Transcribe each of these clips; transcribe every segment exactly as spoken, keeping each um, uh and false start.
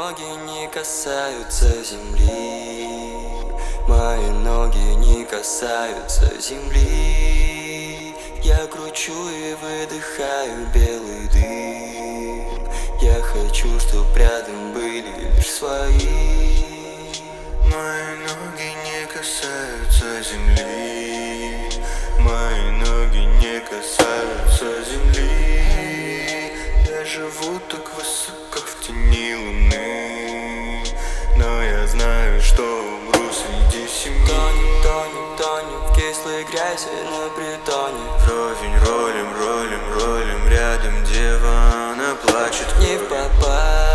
ноги не касаются земли, мои ноги не касаются земли. Я кручу и выдыхаю белый дым. Я хочу, чтоб рядом были лишь свои. Мои ноги не касаются земли, мои ноги не касаются земли. Я живу так высоко в тени луны, но я знаю, что умру среди семьи. Тонем, тонем, тонем в кислой грязи на притоне. Вровень ролим, ролим, ролим, рядом дева, она плачет. Не в попад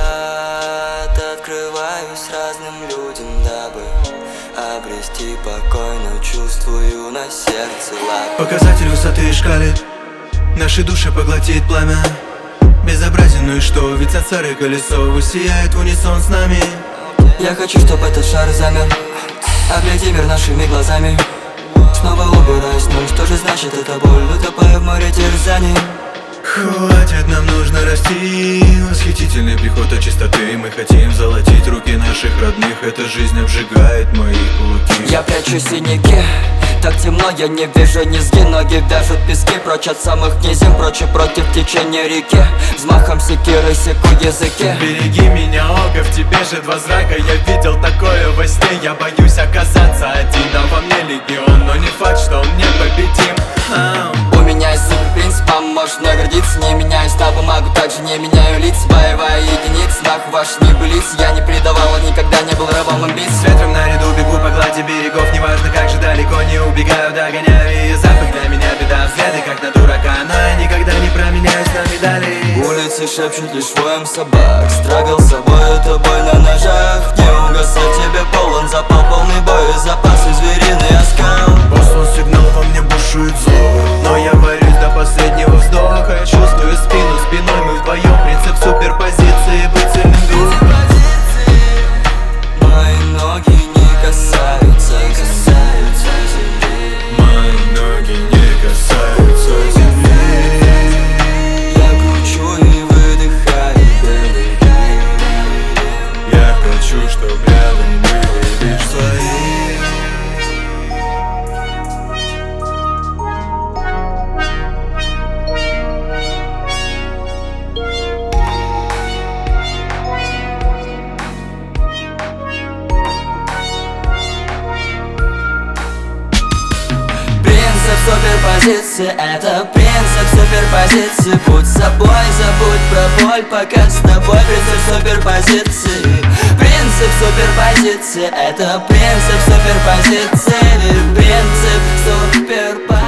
открываюсь разным людям, дабы обрести покой, но чувствую на сердце лапы. Показатель высоты шкалит, наши души поглотит пламя. Безобразен, ну и что, ведь сансары колесо сияет в унисон с нами. Я хочу, чтобы этот шар замер. Огляди мир нашими глазами. Снова убираюсь, ну что же значит эта боль? Утопаю в море терзаний. Хватит, нам нужно расти. Восхитительный приход от чистоты. Мы хотим золотить руки наших родных. Эта жизнь обжигает мои кулаки. Я прячу синяки, так темно, я не вижу низги. Ноги вяжут пески, прочь от самых низин, прочь и против течения реки. Взмахом секиры секу языки. Береги меня, око, в тебе же два зрака. Я видел такое во сне, я боюсь оказаться один. А во мне легион, но не факт, что он непобедим. У меня есть суперпринципом, можешь мной гордиться. Не меняюсь на бумагу, также не меняю лиц. Боевая единица, нахуй ваш не былиц. Я не предавал, никогда не был рабом амбиций. С ветром наряду бегу по глади берегов. Неважно как же далеко, не убегаю, догоняю. И запах для меня беда, взгляды как на дурака. Но я никогда не променяюсь на медали. Улицы шепчут лишь воем собак. Страгл с собой, это бой на ножах. Не угасать, тебе полон запал, полный бой. Запасы звериный оскал. Послан сигнал, во мне бушует зло, но я борюсь до последнего вздоха. Я чувствую спину спиной, мы вдвоем. Принцип суперпозиции, быть сильным духом. Мои ноги не касаются, касаются земли. Мои ноги не касаются земли. Я кручу и выдыхаю белый дым. Я хочу, чтоб рядом были лишь свои. Суперпозиции, это принцип суперпозиции. Будь собой, забудь про боль, пока с тобой принцип суперпозиции. Принцип суперпозиции, это принцип суперпозиции. Принцип суперпозиции.